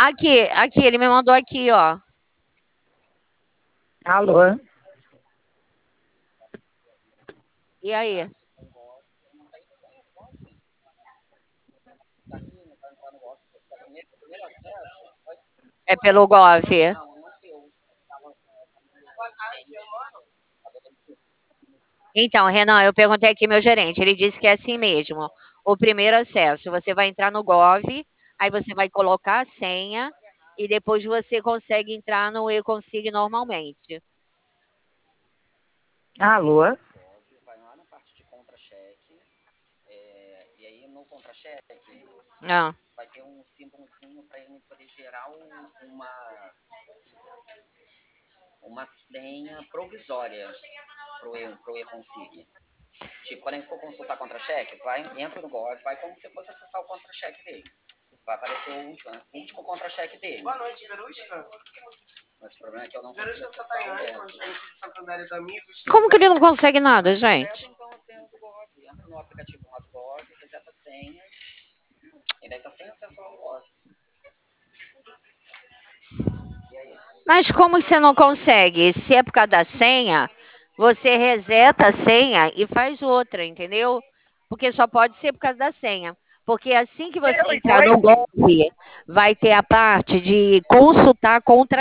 Aqui, ele me mandou aqui, ó. Alô? E aí? É pelo Gov. Então, Renan, eu perguntei aqui meu gerente, ele disse que é assim mesmo. O primeiro acesso, você vai entrar no Gov, aí você vai colocar a senha e depois você consegue entrar no e-consig normalmente. Alô? Vai lá na parte de contra-cheque, e aí no contra-cheque Ah, vai ter um símbolozinho para ele poder gerar uma senha provisória pro e-consig. Tipo, quando ele for consultar contra-cheque, entra no Gov, vai como se fosse acessar o contra-cheque dele. Vai aparecer o último contra-cheque dele. Boa noite, Verusca. Mas o problema é que eu não Verusca consigo acessar o Satayane, dentro. gerente de Santander e Amigos. como que ele não consegue nada, Reseta gente? então a senha do Gov. Entra no aplicativo lá do Gov, reseta a senha. E daí tá sem acesso ao Gov. E aí? Mas como você não consegue? Se é por causa da senha, você reseta a senha e faz outra, entendeu? Porque só pode ser por causa da senha. Porque assim que você entrar no Oi? Gov, vai ter a parte de consultar contra